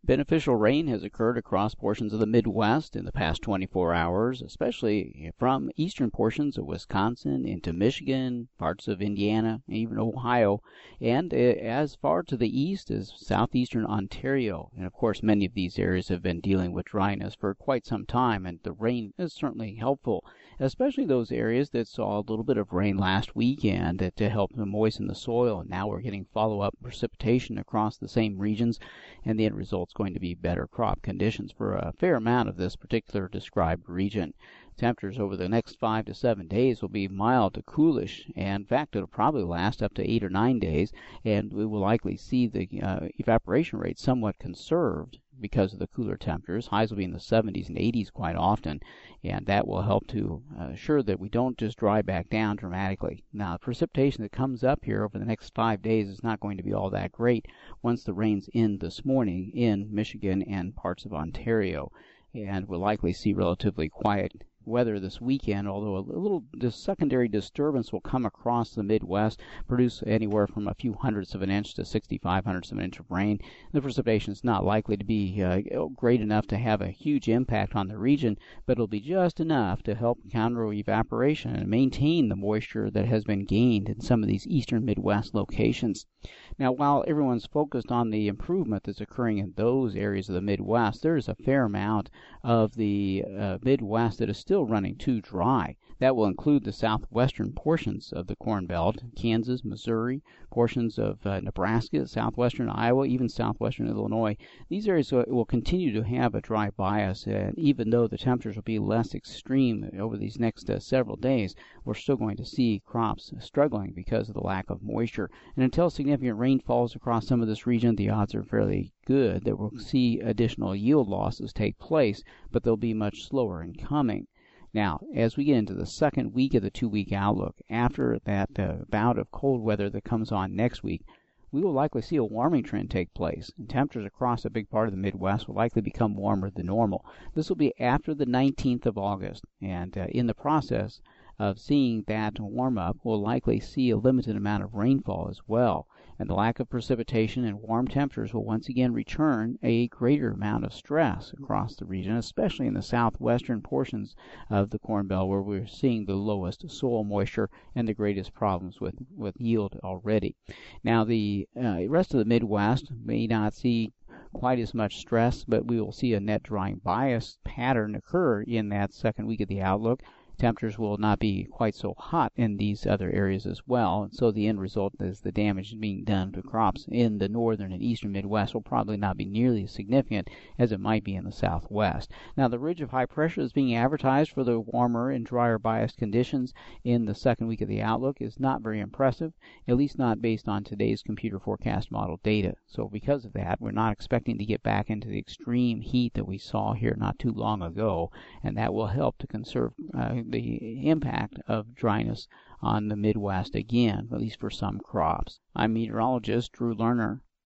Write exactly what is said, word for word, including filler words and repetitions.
Beneficial rain has occurred across portions of the Midwest in the past twenty-four hours, especially from eastern portions of Wisconsin into Michigan, parts of Indiana, and even Ohio, and uh, as far to the east as southeastern Ontario. And of course, many of these areas have been dealing with dryness for quite some time, and the rain is certainly helpful, especially those areas that saw a little bit of rain last weekend uh, to help to moisten the soil. And now we're getting follow-up precipitation across the same regions, and the end result's going to be better crop conditions for a fair amount of this particular described region. Temperatures over the next five to seven days will be mild to coolish, and in fact it'll probably last up to eight or nine days, and we will likely see the uh, evaporation rate somewhat conserved because of the cooler temperatures. Highs will be in the seventies and eighties quite often, and that will help to uh, assure that we don't just dry back down dramatically. Now, the precipitation that comes up here over the next five days is not going to be all that great once the rain's in this morning in Michigan and parts of Ontario, and we'll likely see relatively quiet weather this weekend, although a little this secondary disturbance will come across the Midwest, produce anywhere from a few hundredths of an inch to sixty-five hundredths of an inch of rain. The precipitation is not likely to be uh, great enough to have a huge impact on the region, but it'll be just enough to help counter evaporation and maintain the moisture that has been gained in some of these eastern Midwest locations. Now, while everyone's focused on the improvement that's occurring in those areas of the Midwest, there's a fair amount of the uh, Midwest that is still running too dry. That will include the southwestern portions of the Corn Belt, Kansas, Missouri, portions of uh, Nebraska, southwestern Iowa, even southwestern Illinois. These areas will continue to have a dry bias, and even though the temperatures will be less extreme over these next uh, several days, we're still going to see crops struggling because of the lack of moisture. And until significant rain falls across some of this region, the odds are fairly good that we'll see additional yield losses take place, but they'll be much slower in coming. Now, as we get into the second week of the two-week outlook, after that uh, bout of cold weather that comes on next week, we will likely see a warming trend take place, and temperatures across a big part of the Midwest will likely become warmer than normal. This will be after the nineteenth of August, and uh, in the process of seeing that warm up, we'll likely see a limited amount of rainfall as well, and the lack of precipitation and warm temperatures will once again return a greater amount of stress across the region, especially in the southwestern portions of the Corn Belt, where we're seeing the lowest soil moisture and the greatest problems with, with yield already. Now, the uh, rest of the Midwest may not see quite as much stress, but we will see a net drying bias pattern occur in that second week of the outlook. Temperatures will not be quite so hot in these other areas as well, and so the end result is the damage being done to crops in the northern and eastern Midwest will probably not be nearly as significant as it might be in the southwest. Now, the ridge of high pressure is being advertised for the warmer and drier biased conditions in the second week of the outlook is not very impressive, at least not based on today's computer forecast model data. So because of that, we're not expecting to get back into the extreme heat that we saw here not too long ago, and that will help to conserve uh, the impact of dryness on the Midwest again, at least for some crops. I'm meteorologist Drew Lerner.